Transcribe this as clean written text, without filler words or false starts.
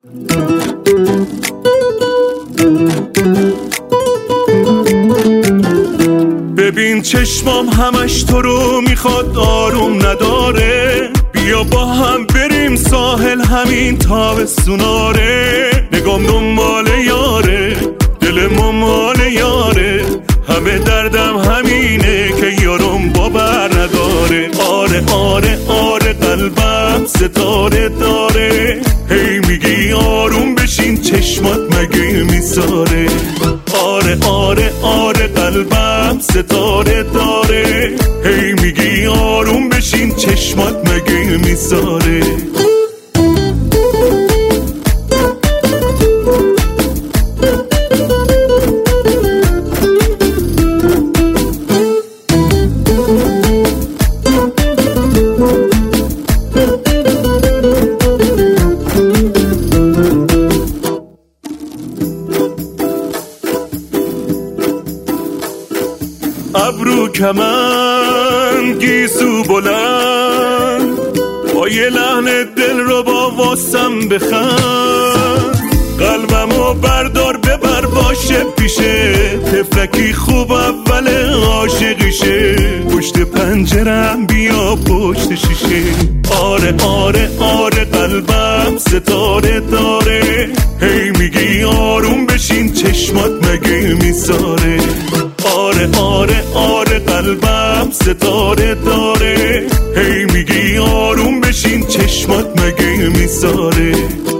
ببین چشمام همش تو رو میخواد، آروم نداره. بیا با هم بریم ساحل همین تابستوناره. نگام دنبال یاره، دل مال یاره. همه دردم همینه که یارم باور نداره. آره آره آره قلبم ستاره داره. هی میگی آروم بشین چشمات مگه میذاره. آره آره آره قلبم ستاره داره. هی میگی آروم بشین چشمات مگه میذاره. ابرو کمن گیسو بلند، با یه لحن دل رو با واسم بخند. قلبمو بردار ببر باشه پیشه، تفلکی خوب اول عاشقیشه. پشت پنجرم بیا پشت شیشه. آره آره آره قلبم ستاره داره. هی میگی آروم بشین چشمات مگه میذاره. آره آره آره قلبم ستاره داره. هی میگی آروم بشین چشمات مگه میذاره.